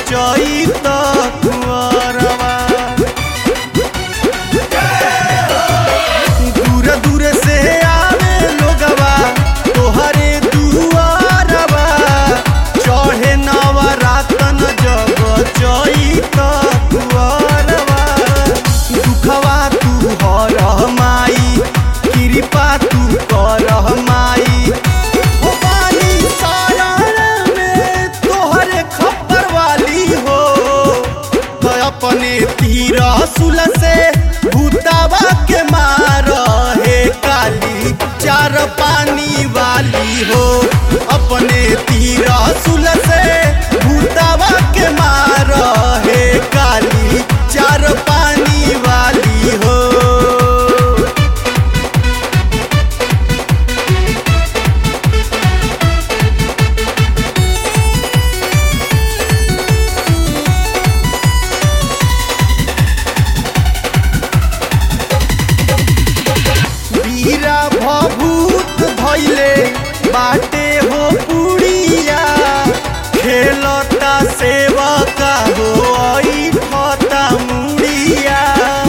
चैत कुंवरवा। दूर दूर से आवे लोगवा तोहरे दुआरवा, चढ़े नवरातन जब चैत कुंवरवा। दुखवा तू हरह माई, कृपा तू करह माई, हो बानी शरण में तोहरे खप्पर वाली हो। तो अपने तीर सुल से भूतावा के मार हे काली चार पानी वाली हो। अपने तीर सुल से भूतावा के मार हे काली चार पानी वाली हो। वीरा भभूत धैले बाटे हो पुड़िया, खेलता सेवका हो ऐठता मुड़िया।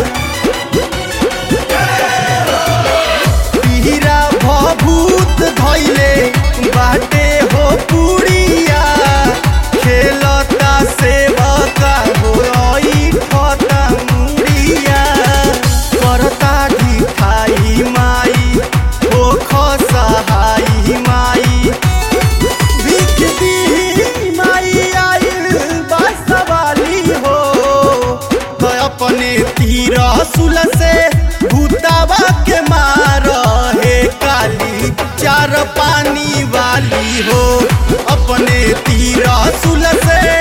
वीरा भभूत धैले बाटे हो पुड़िया, खेलता सेवका हो ऐठता मुड़िया। करता ढिठाई माई हो खसहाई माई, भीख दी माई आइल बासवाली हो। तो अपने तीर सुल से भूतावा के मार हे काली चार पानी वाली हो। अपने तीर सुल से